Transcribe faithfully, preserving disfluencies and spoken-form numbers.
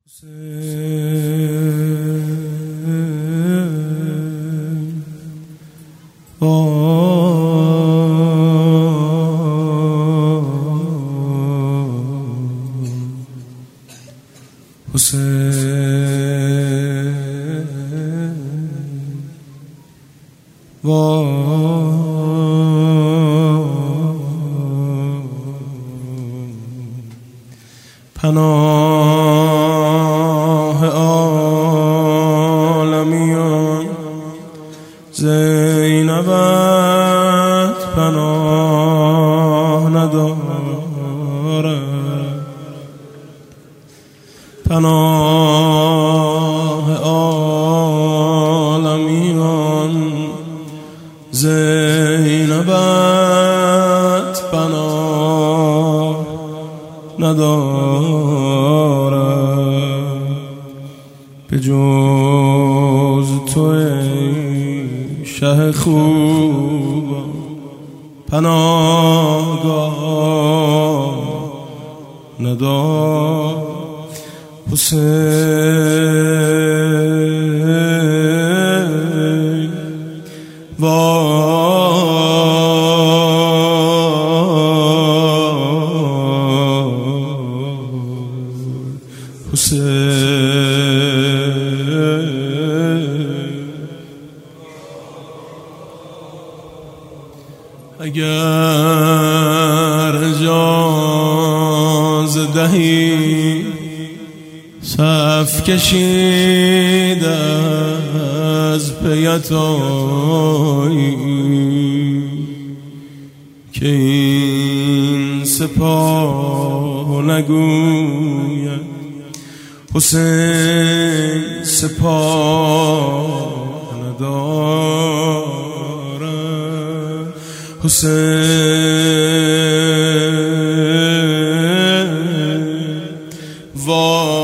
پناه عالمیان زینبت پناه ندارد، پناه عالمیان زینبت پناه ندارد، به جز تو ای شه خوب پناهگاه ندارد. حسین وای اگر اجازه دهی صف کشید از پیت آیی که این سپاه نگوید حسین سپاه ندارد. حسین وای